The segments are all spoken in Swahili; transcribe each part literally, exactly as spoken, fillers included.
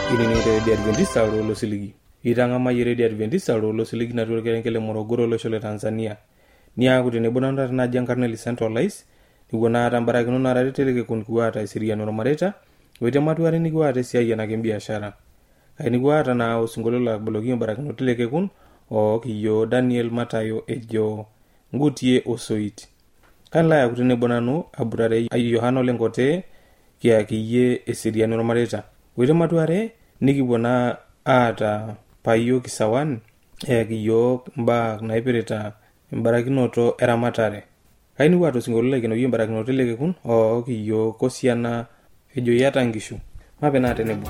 ini ni Radio Adventista lo siligi iranga ma Radio Adventista lo siligi na tolo kele Morogoro lo shole Tanzania ni akuti ne bonanda na jankarneli centralize ni wona tambara kino na radio teleke kun kuata isiria no mareta wete matuare ni kuata sia na biashara kaini kuata na usungolo la blogio barakino teleke kun o kiyo Daniel Matayo ejo ngutie osoit kan la akuti ne bonano aburare Yohano lengote kia kiye isiria no mareta wete matuare nikibona ata payo kisawan e kiyo mba na ipereta mbarakinoto eramatare kaini watu singolo kino yimba barakinoto leke kun o kiyo kosiana ejo yatangishu mapena tenebo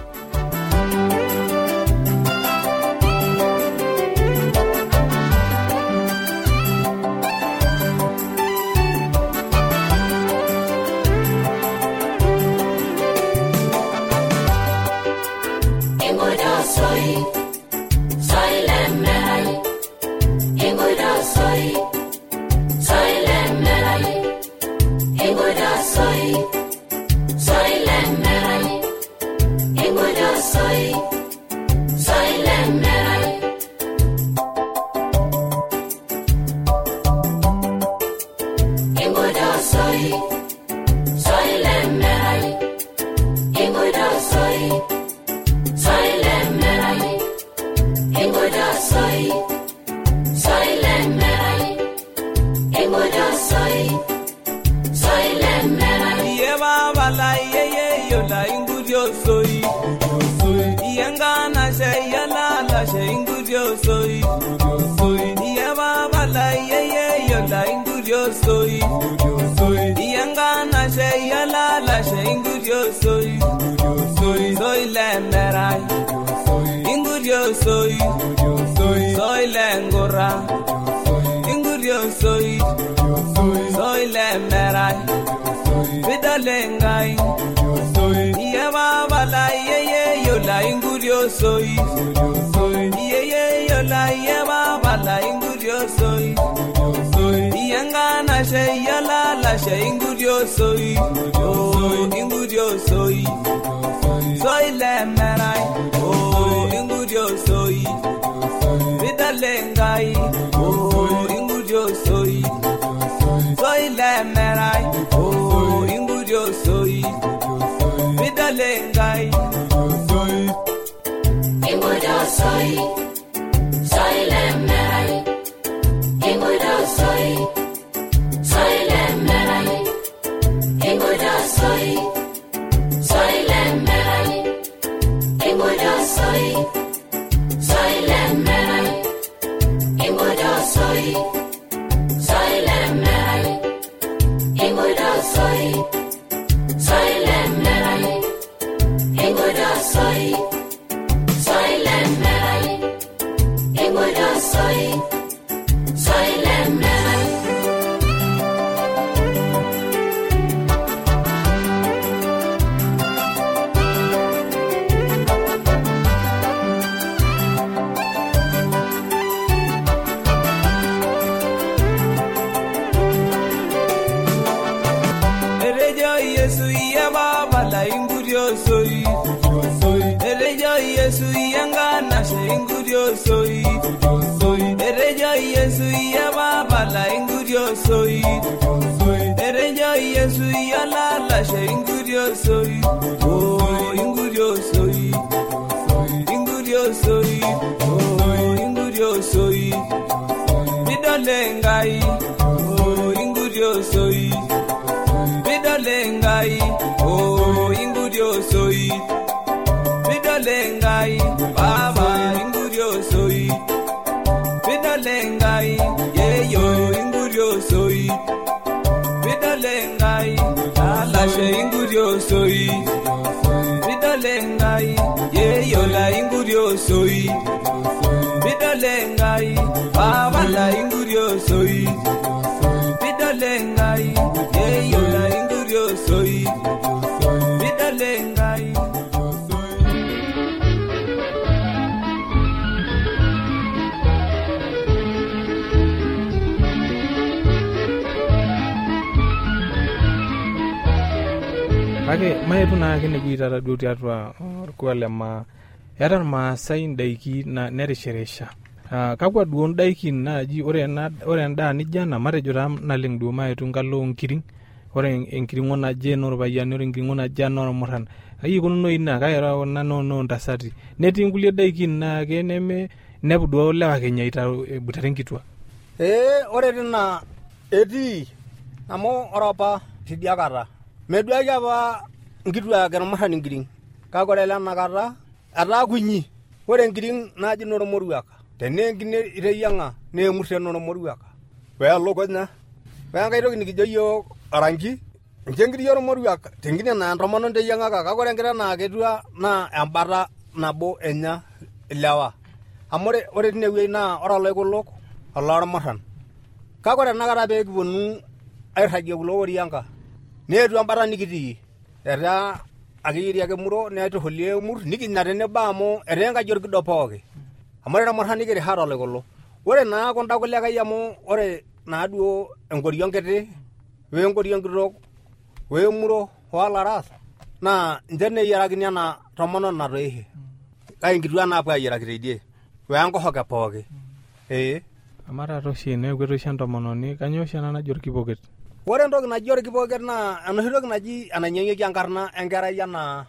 ake mai tuna kene kuita radio teatwa kwa lema eeta irmaasai indaiki na nerishirisha. Uh, kakwa duo ndaikin naaji ore ena ore endaa nijo ena matejo taa naleng duo maetu nkalo onkiring, ore enkiring'o naje norpayiani, ore enkiring'o naje normurran, kai ikununo ina kaira ona no ntasati, netii nkulie daikin naake neme nepu duo lewa kenyaita ebutare nkitwa. ee ore tina etii amu ore apa tidiakata meduaki apa nkitwa irmurran nkiring, kake ore lenakata etaa kunyi. Ore nkiring naaji normoruak tenenkine iteyiang'a neemurre normoruak weelukunya wenkai toki nikijo yiok orangi nche nkiri ormoruak tenkine naa entomononi teyiang'aka, kake ore enkiteng naa ketua naa embata nabo enya ilewa amu ore tinewueji naa ore oloikuluk olormurran. Kake ore enakata pee kiponu airragie kulo orianga neetu embata nikitii etaa akeyiri ake muro neituhulie emur nikinya tenebo amu etaa enkaji orkido pooki amu ore irmurran nikirihara oloikuluk. Ore naa kunda kulie kai amu ore naaduo enkoriong kiti wenkoriong kitok weemuro olaras naa nche neyiarakini ena tomononi natoishe, kake nkituak naapuo ayiaraki teidie wenkohoke pooki. ee amarata oshi eneeku oshi entomononi kanyoo oshi ena naji orkipoket? Ore entoki naji orkipoket naa enoshi toki naji enainyang'eki enkarna enkerai enaa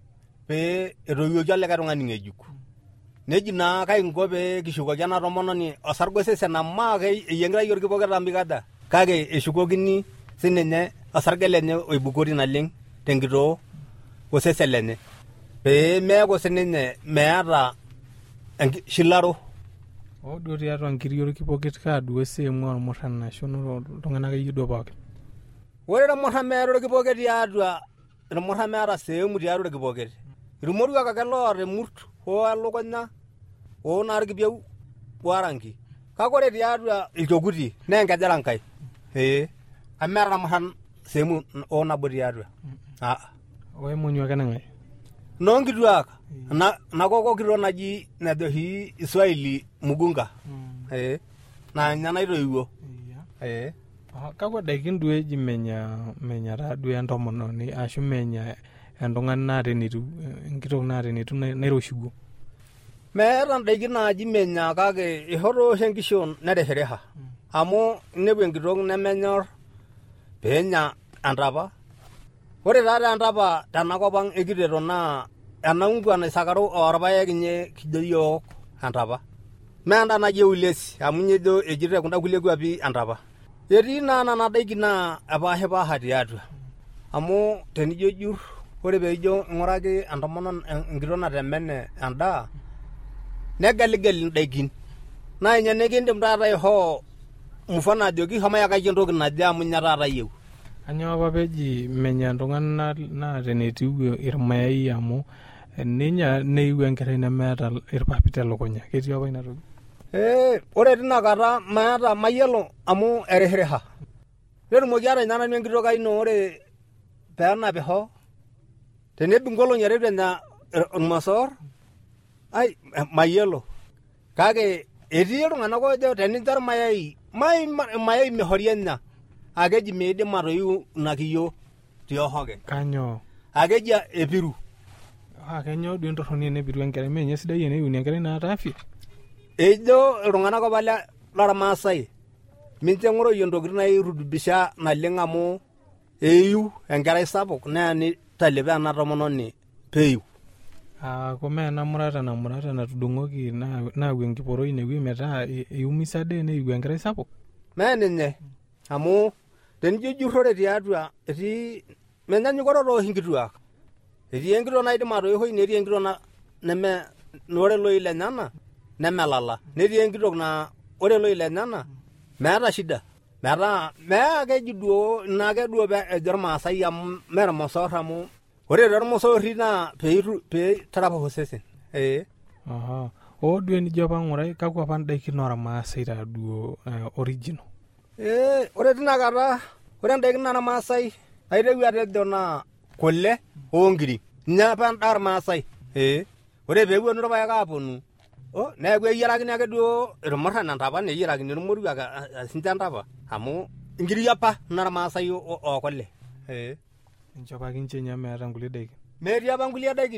pee etoiwuoki olikae tung'ani ng'ejuk. Neji naa kai kinko pee kishukoki ena tomononi osarge osesen amu ake eyieng'itai orkipoket amu kaja, kake eshukokini sininye osarge lenye oibukori naleng tenkitoo osesen lenye pee meeku sininye meeta shilaro. Oo duo tiatua nkiri orkipoket kaa duo sehemu ormurran ashu iltung'anak akeyie duo pookin? Ore irmurran meeta orkipoket tiatua, irmurran meeta sehemu tiatua orkipoket. Irmoruak ake loota emurt oo elukunya oo naa irkipieu warangi. Kake ore tiatua ilchokuti naa enkejerankai. ee amu meeta irmurran sehemu oo nabo tiatua. aa oemonyu ake nang'ae noo nkituak na nakoko kitok naji najo oshi Iswaili Mugunga. ee naa ninye naitoiwuo. ee kakwa daikin duo eji menya menya taa duo entomononi ashu menya entung'ani naa tenitu enkitok naa tenitu nairoshiwuo? Meeta ndaikin naaji menya, kake ihoro oshi enkishon nerishiriha amu inepu enkitok nemenyor peenya entapa. Ore taa entapa tenakop ang ekiteto naa ena umbwa naisakaru orpaek nye kijo yiok entapa. Meenda naji eulesi amu nye ejo ejito kunda kulie kwapi entapa. Etii naa nena daiki naa epaashipaasha tiatua amu tenijo jur ore peijo ing'uraki entomononi enkitok natemene endaa negeligel indaikin naa inye nikindim taata aihoo mfano ajoki homo yakaki entoki naje amu nye taata yieu. Kanyoo apa peji menya iltung'anak naa tenetiu irmayai amu ninya neiu enkerai nemeeta irpapit elukunya, ketii apa ina toki? Ee ore tinakata maata mayiolo amu erishiriha. Netumoki atanya nanu enkitok ai ino ore peenapisho tenedung nkolong'i are itu enya irmosor ai mayiolo, kake etii iltung'anak oojo tenincho irmayai mayai mihori enya akeji miidim atoiu ina kiyio tiohoke. Kanyoo? Akeji epiru. Ah, kenyoo duo entorroni enepiru enkerai menye sidai eneiuni enkerai naata afya? Ejo iltung'anak apa lormaasai mincho eng'oroyie ntokitin nairutubisha naleng amu eiu enkerai sapuk neya nitalepo ena tomononi peiu. Ah, kome ena murata na murata natudung'oki naau enkiporoi inewueji metaa eiumisa de neiu enkerai sapuk? Mee ninye amu tenijo jurrore tiatua etii menyanyukoroto oshi nkituak. Etii enkitok naidim atoiwuoi netii enkitok neme ore loik lenyana nemelala. Netii enkitok naa ore loik lenyana meeta shida. Metaa mee keji duo ina ake duo ejo irmaasai amu mee irmosorr amu ore tormosorri naa peitu peitaraposh osesen. Ee. Aha. Oo duo enijo apa ng'urai kakwa apa ndaikin ormaasai taa duo original? Ee ore tinakata ore ndaikin ormaasai aiterua atejo naa kule onkiri ninye apa endaa ormaasai. Ee ore peeponu irpaek aaponu oh neeku eyiarakini ake duo irmurran entapa neyiarakini irmoruak sinche entapa amu nkiri apa normaasai okule. Ee ninche apa kinche enya meeta nkulie daikin? Metii apa nkulie daikin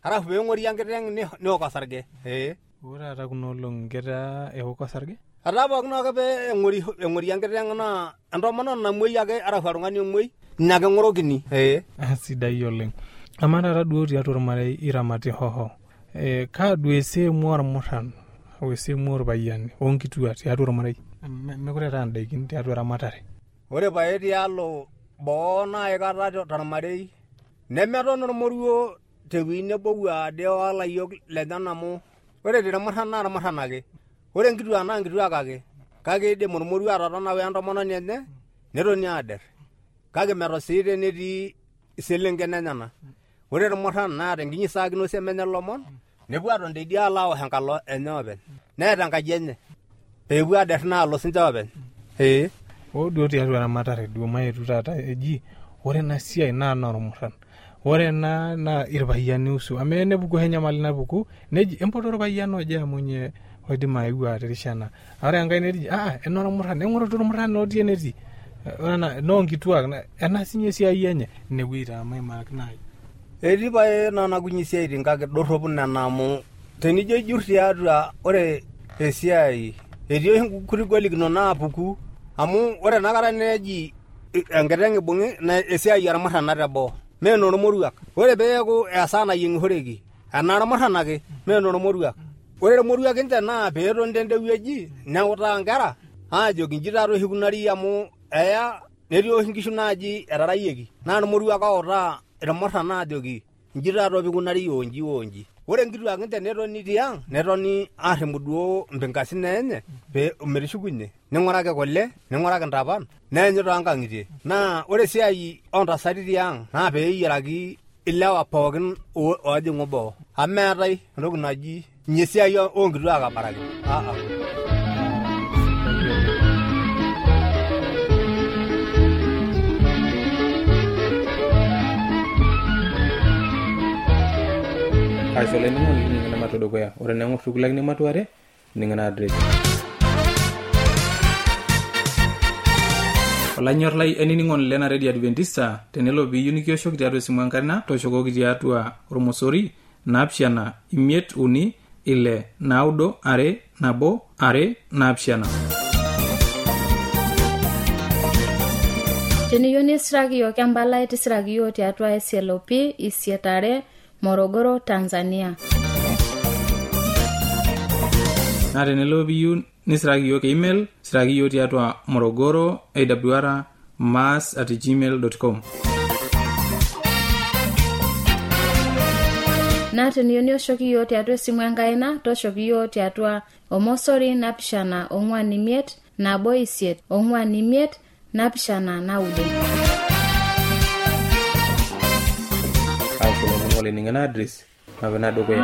arafu peeng'ori enkiteng neok osarge. ee ore taata kuna olong'i ketaa eok osarge etaa pookin ake pee eng'ori eng'ori enkiteng naa entomononi namuoi ake arafu oltung'ani omuoi ina ake eng'orokini. ee sidai oleng. Amaa taata duo tiatua ormarei iramati hoho eh, kaa duo esehemu ormurran o esehemu orpayiani onkituaa tiatua ormarei mekure taa ndaikin tiatua eramatare. ore pae tialo boo naai kata tormarei nemeton ormoruo tewueji nebo ade olayiok lenye amu ore irmurran naa irmurran ake, ore nkituaa naa nkituaak ake, kake idim ormoruo atotona wentomononi enye netoni aader, kake meton sii tenetii iselenken enyenak. ore irmurran naa tenkinyisaakino semenye lomon nepuo aton teidia alo awosh enkalo enye openy neeta enkaji enye peepuo ader naalo sinche openy. ee oo duo tiatua eramatare duo maetu taata eji ore ena siai naa normurran, ore ena naa irpayiani usu amu enepuku enyamali napuku neji empoto orpayian oje amunye oidim ayeu atirishana, ore enkae neji ah enormurran eng'oroto ormurran otii enetii, ore ena noonkituaak ena sinye esiai enye inewueji taa maimaaki naaji. etii pae nanakunyi siaitin kake dorropu nena amu tenijo ijurr tiatua ore esiai etii oshi nkuti golikinot naapuku amu ore enakata neji enkiteng ibung'i na esiai ormurran teboo mee enormoruak. ore peeku esaa nayieng'ishoreki enaa irmurran ake mee enormoruak. ore irmoruak ninche naa peetoni tende wueji neutaa nkera aajoki inji taata oshi ikunari amu eya netii oshi nkishu naaji etarayieki naa irmoruak outaa irmurran aajoki inji taata pikunari onji onji. ore nkituaak ninche netoni tiang' netoni aarrimu duo mpinkasin enye pee metushukunye ning'uraki kule ning'uraki ntapan neenyu toonkang'itie. naa ore esiai oontasati tiang' naa peeyiaraki ilewa pookin oojing'u boo amu meetai entoki naji nye esiai oonkituaak abaraki aa aisole ning'oni ning'ina mato dukuya ore neng'or tukulakini matuare ning'ina address. Olanyor lai enining'oni lena Radio Adventista tenelo piiyieu nikioshoki tiatua esimu enkarina tooshokoki tiatua ormosori naapishana imiet uni ile naudo are nabo are naapishana. Teniyieu nisiraki yiok empalai tisiraki yiok tiatua S L O P isietare Morogoro, Tanzania. Na tenelo piiyieu nisiraki yiok email siraki yiok tiatua morogoro awr mass at gmail dot com. Na teniyieu nioshoki yiok tiatua esimu enkaina toshoki yiok tiatua omosori napishana ong'uan imiet nabo isiet ong'uan imiet napishana naudo. Wale ningana address mabena dogoya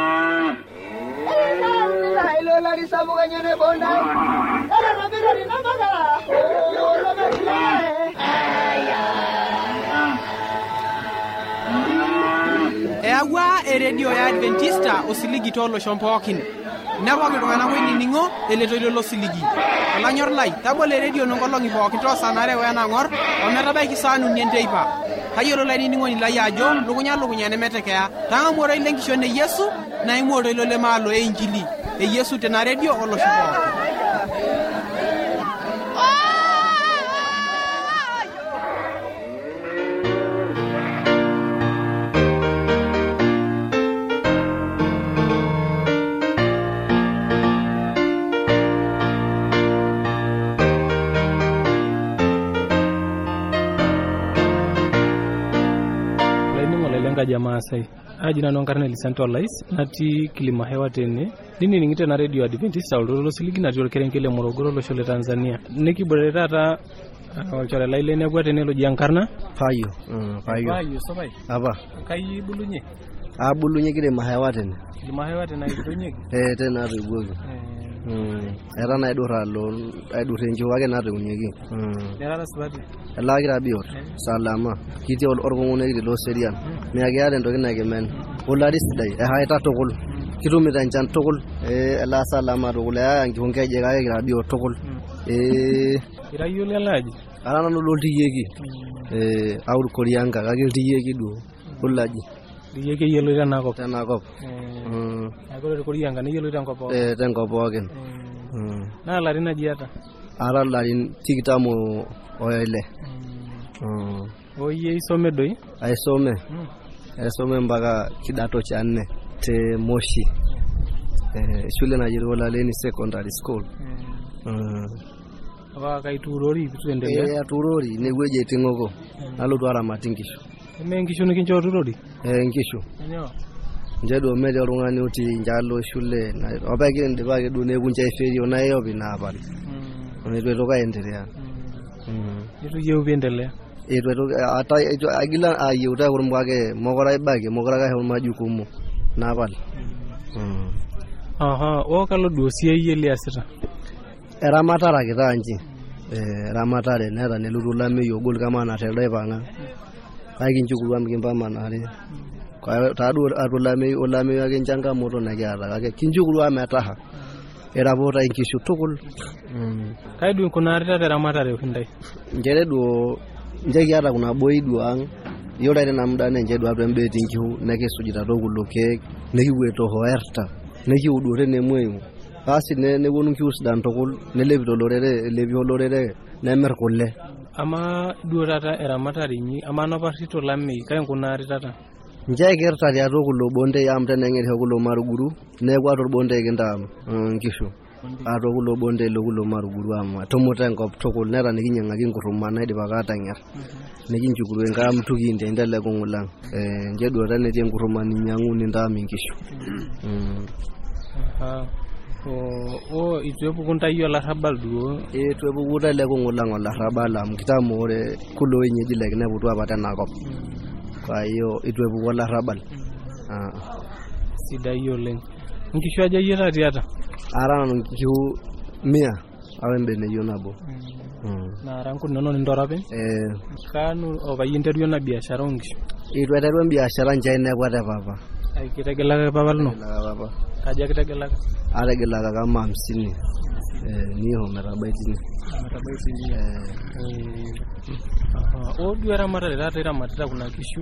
ilo la risabu ganyane bonda ala nabira rinamagala lo mekle aya ewa eredio ya Adventista osiligi tolo shompookin nepoki iltung'anak oinining'o eletoilo lo siligi olanyor lai tabol eredio nonkolong'i pookin toosanare wenang'or ometabaiki saa uni enteipa kayiolo lainining'oni lai ajo lukunya lukunya nemetekeya tang'amuoroi lenkishon e Yesu naimuoroi lo lemaalo e injili e Yesu tena redio olosho pookin. Jamaa sai ajina no nkarne licentralize nati kilima hewa tene nini ningite na Radio Adventista ololo siligi na jor kerenkele Morogoro lo shole Tanzania nikibore tata olchore laile ne gwate ne lo jankarna fayo mm fayo fayo sobai aba kai bulunye a bulunye kile mahewa tene kilima hewa tene bulunye eh tena ribugo mm era na idura lo idure njo wage na reunyeki mm era rasbati Allah gira biyor salama kiti ol orgongone gidi lo serian me agya ndoki na gemen ulari sidai e hayta tokul kitumi tanjan tokul e Allah salama tokul ya ngonge je ga gira biyor tokul e ira yule laji arana no lo tiyeki e awur koryanga ga gil tiyeki do ulaji Diye ke yelo tena kop. Tena kop. Mm. Akore Korianga ne yelo tena kop. Eh tena pookin. Mm. Na larin aji ata. Ara larin tikitam oile. Mm. Oye isome doi? Aisome. Mm. Aisome mpaka kidato cha nne te Moshi. Eh shule na Jirolaleni Secondary School. Mm. Aba kaiturori bituendelea. Eh aturori ne weje tingoko. Nalotu aramati nkishu. Eme nkishu nikincho turori? Eh nkishu. Enyo. Njedo mede oltung'ani uti njalo shule na opake ndipa ke dune kunja iferio na yobi na apal. Mm. Netu etoka endelea. Mm. Netu yeu biendelea. Etu etoka ata agila ayeuta kurumwake mokora ibake mokora ka homa jukumu na apal. Mm. Aha, o kalo dosie yele asita. Eramatara kitanji. Eh ramatare neta nelutu lameyo gol kama na telde panga. Kaiki nchukuru amkimpa manare. Kwa tadu atulame ulame yake changamoto na kiata kake kinchukuru ametaha. Erapota inkishu tukul. Mm. Kaidu kuna arita teramatare ukindai. Njere duo nje kiata kuna boi duang. Yoda ina muda nje duo atembeti nkihu nekisujita tokuloke nekiweto hoerta. Nekiudure nemweyu. Basi ne ne wonu kius dan tokul ne lebito lorere lebio lorere ne merkulle. Ama duo tata eramatare ni ama no partito lamme kai kuna arita. Nje gerta ya tokulo bonde yam tenengere kulo maruguru ne kwa to bonde ginda nkishu. Ato kulo bonde lokulo maruguru ama tomuta ngop tokul nera nikinyanga kinkuruma na dipa kata nger. Nikinchukuru ngam tukinde ndele kongulang. Eh nje duo tane tie nkuruma ni nyangu ni ndami nkishu. Mm. Aha. O o itwepu kuntayo la rabal duo e twepu kuta le kongulang la rabala mkitamo ore kulo yenyeji le ne butu apata nakop. Kwa hiyo itwepu wala rabal. Ah. Sidayo leng. Nkishu aja yera tiata. Ara nkihu mia awembe ne yonabo. Mm. Na ranku nono ndorabe? Eh kanu obayinteryo na biashara ngishu. Itweterwa biashara njaine kwata papa. Ai kitegelaka papa no. Papa. Kaja kitegelaka. Ara gelaka kama hamsini. Eh niho merabaitini. Merabaitini. Eh aha o duera marare rata ira matata kuna kishu.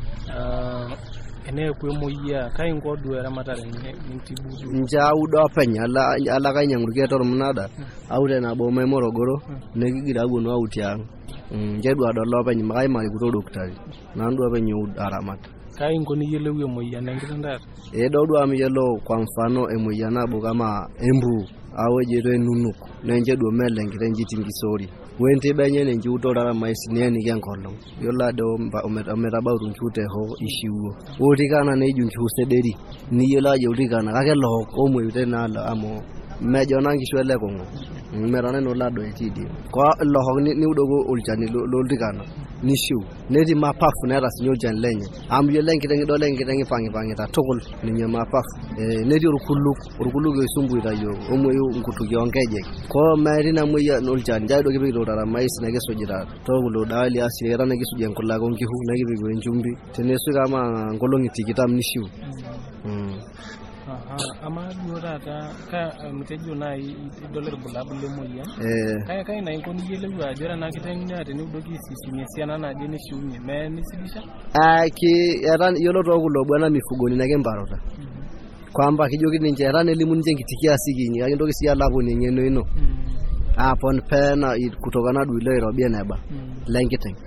Ah ene kwemoyia kai ngodu era matare ntibudu nja udo penya ala ala kanyanguruke tor munada aure na bo mai Morogoro ne gigira gono autia nje do adolo penya mai mai kuto daktari na ndo penya aramat kai ngoni yele we moyia na ngitanda e do do am yelo kwa mfano e moyia na bo kama embu awe jere nunuk na nje do mele ngire njiti ngisori wente benye ne nji utora maisi ne ni yankolo yola do omeraba urunchute ho ishiwo utikana ne junki usederi ni yola je utikana kake lo omwe utena la amo mejo nangi shwele kongo merane no lado etidi kwa lo ni ni udogo uljani lo utikana ni shu nedi mapafu na ras nyojan lenye am yo lenki tengi do lenki tengi fangi fangi ta tokol ni nyama mapafu eh nedi urukulu urukulu go sumbu ita yo omwe yo nkutu yongeje ko marina moya no uljani jado gibi do dara mais na geso jira togulo dali asira na gisu jen kula go nkihu na gibi go njumbi tenesu kama ngolongi tikitam ni shu mm aha ama durata ka mtejo na dollar bulabule moya eh kai kai na ingoni yele wa jora na kitanya de ni doki sisi mesiana na je ni shuni me nisibisha aki yaran yolo togulo bwana mifugoni na gembarota kwamba kijoki ninje yaran elimu nje ngitikia sigini yake ndoki sia labo ni ngeno ino apon pena kutokana duile robia neba lengiteng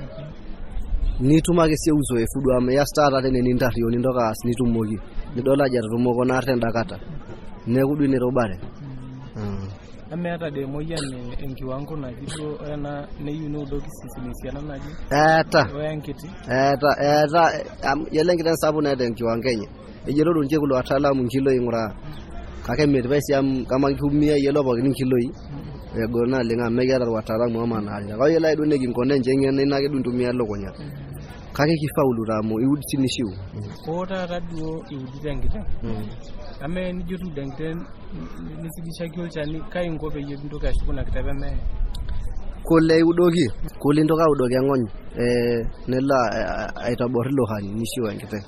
nitumake sie uzoefu dwa me ya start tene ni ndario ni ndoka nitumogi ni dola jara rumoko na tenda kata ne kudu ni robare mm ame ata de moya ne enki wangu na kido ena ne yuno doki sisi mesiana na je eta oyankiti eta eta yelengita sabu na enki wangenye ejero do nje kulo atalamu nkilo ingura kake medvesi am kama kumia yelo ba ni kilo yi egona lenga megera watalamu ama na ali kwa yela idone ginkone njenge ne na keduntu mia lokonya kake kifaulu ramo iudi nishiu ora radio iudi dangita ame ni jotu dangita nisibisha kyo chani kai ngobe yebindo ka shikuna kitabe me kole udogi kole ndoka udogi angonyi eh nela aitaborilo hani nishiu ngite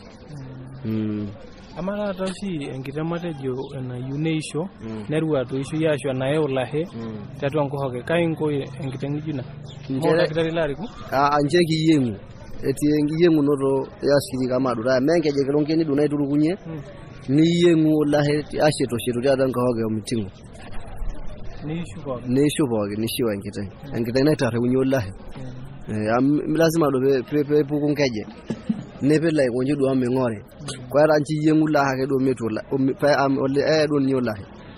mm amara toshi engita matejo na yuneisho nerwa to ishu yasho na eolahe tatu anko hoke kai ngo engita ngijina mo daktari lari ku a anje ki yemu etie ngiyengunoto yasiri kama dura menkeje kelongeni duna iturukunye niyengu olahe asheto sheto ya dan kahoge omitingo ni shubo ni shubo ni shiwa ngite ngite na tare unyo olahe eh lazima do pepe pukunkeje nebe lai konje do amengore kwa ranchi yengu la ke do metula pa am ole e do nyola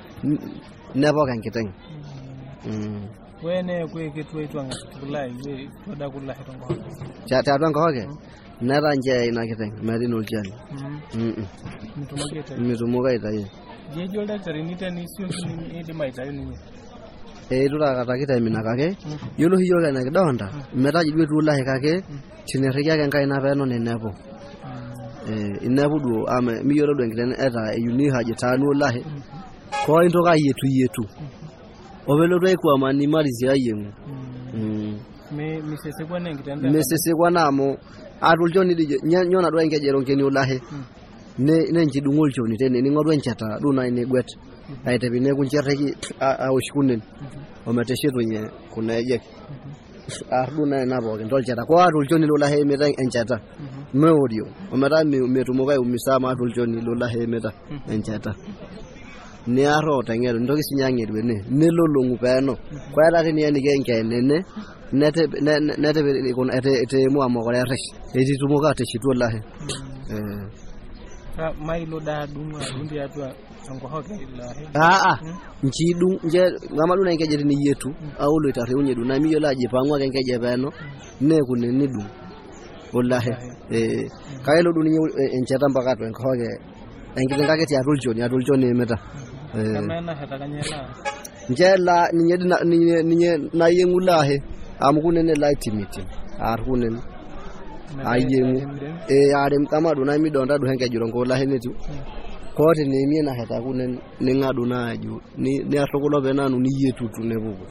nebo kan ngite mm wene kwe ketwe twanga kulai we toda kula hetongo cha ta dan kahoge na ranje ina ngite marino jali mm mtumageta mtumageta ye je jolda tarinita ni sio ni edi maita ni e dura kata kita mina kake yolo hiyo kana kidonda metaji dwe tula he kake tinerekia ke nkai na peno ne nepo eh inepo do ame mi yolo do ngene eta yuni haje tanu lahe ko into ka yetu yetu obelo do ku amani marizi ayemu mm me misese kwa ngitenda misese kwa namo aduljo ni nyona do ngejero ngeni ulahe ne ne njidungol choni tene ni ngodwe nchata duna ine gwet aite bine kunchereki a ushikunen ometesheto nye kuna ye arduna na bo ndol chata kwa aduljo ni lola he meta enchata meodio ometa metumoga umisama aduljo ni lola he meta enchata ni aro tangero ndoki sinyangirwe ne ne lolongu peno kwa dati ni ni genke nene nete nete kun ete ete mu amogore resh eti tumoga te chitu lahe eh ka mailo da dunga dundi atwa ango hoke lahe ah ah nchidu nje ngama duna ngeje ni yetu au lo itare unye duna miyo laje pangwa ngeje beno ne kuneni du wallahi eh kailo duni enchata mpaka to hoke engite ngaketi atuljo ni atuljo ni meta eh kama na hata kanyela njela ninye ninye ninye na yengulahe amukunene light meeting arkunen ayemu e arem kama duna mi donda du henke jirongo la henetu kote ne mi na heta kunen ne ngadu na aju ni ne atokulo benanu ni yetutu ne bugo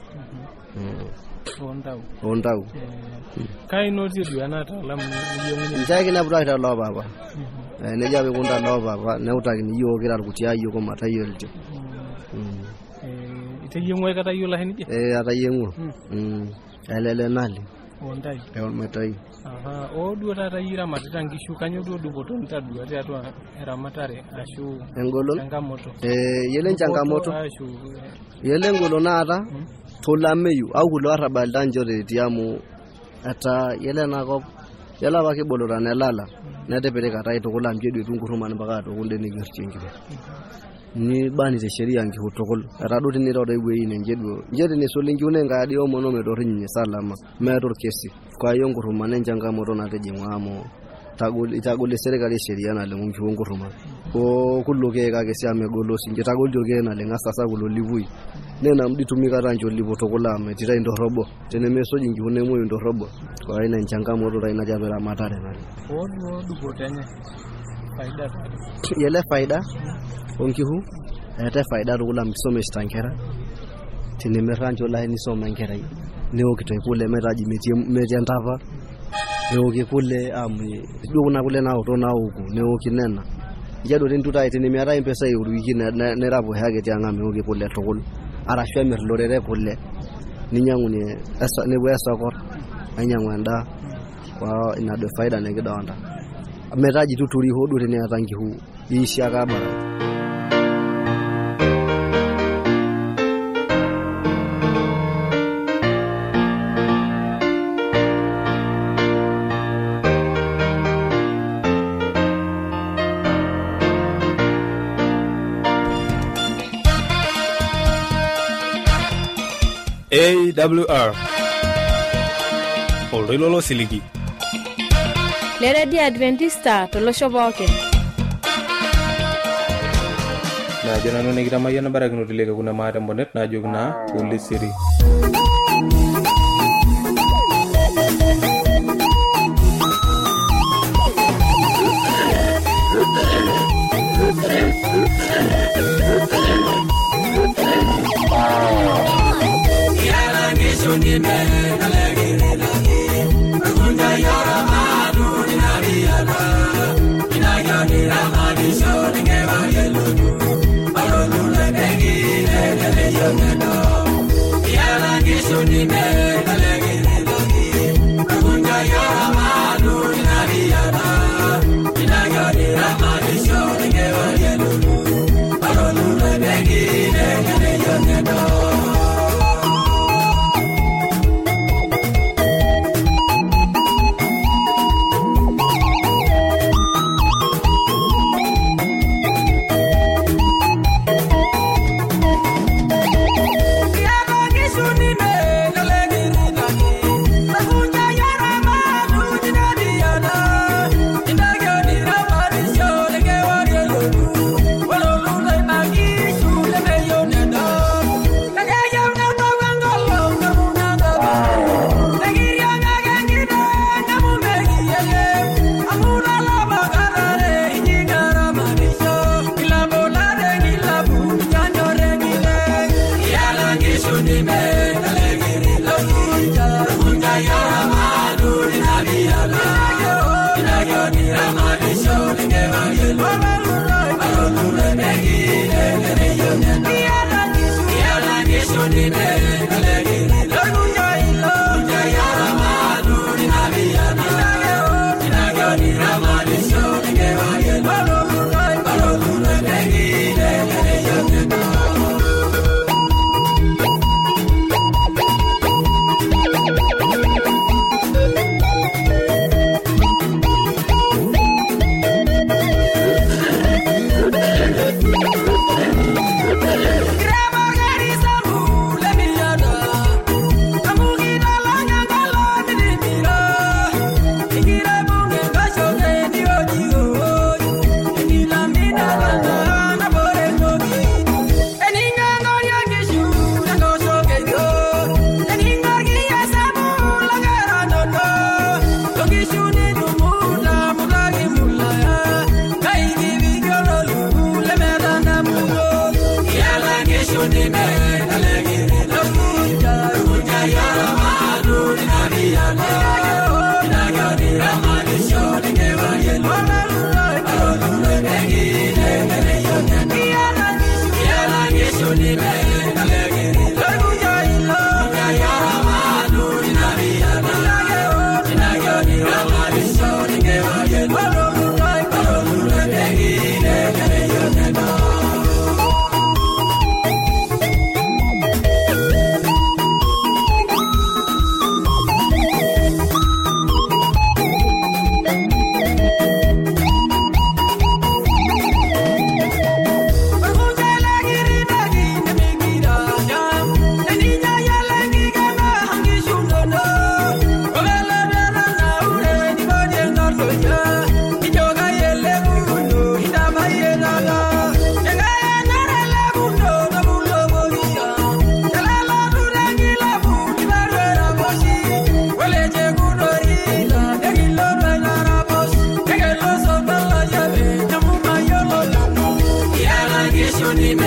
mm ondau ondau kai noti du anata lamu yemu njaki na brata lo baba eh ne jabe kunda lo baba ne utaki ni yo kira kutia yo ko mata yolte mm eh ite yemu kata yo la henje eh ata yemu mm elele nali ondai e on metai aha o du tata yira matata ngishu kanyo do du boton ta du ati atwa era matare ashu engolon changamoto eh yele changamoto ashu yele ngolon ata tolameyu au kulo arabal danjore tiamu ata yele nako yala baki bolora ne lala ne de pere kata ito kula mjedu tunguruma mpaka to kunde ni gerchingi ni bani te sheria ngi hotokol rado ni rodo weyi ne njedu njede ne solingi unenga adi omo no me do rinye salama me do kesi kwa yongo ruma ne njanga moto na teje mwamo tagol itagol serikali sheria na le mungi wongo ruma o kulloke ka ke siame golo sinje tagol joge na le ngasa sa golo livui nena mditumika ranjo livo tokola me tira ndo robo tene meso jingi une moyo ndo robo kwa ina njanga moto ra ina jabera matare na odo du botanya faida yele faida onkihu ete faida rugula msome stankera tini meranjo la ni soma ngera ni okito kule meraji metie metie ndava ni okikule amwe duna kule na auto na huku ni okinena jado tintuta itini miara impesa yuruiki ne ne rabo hage tianga me okikule tokul arashwe merlorere kule ninyangu ni esa ne wesa kor anyangu anda kwa ina de faida ne gidonda meraji tuturi hodu tini atangi hu ishi akaba A W R Olrilolo Siligi Lere di Adventista tolo shoboke na jana no negira mayana baragno dilega kuna maata bonet na jogna uli siri Ni me alegre la agunda yara madu dinariala inaga dirama disho ngeba yelo alolu le begi le le yoneno yara gisho ni me alegre la agunda yara madu Ni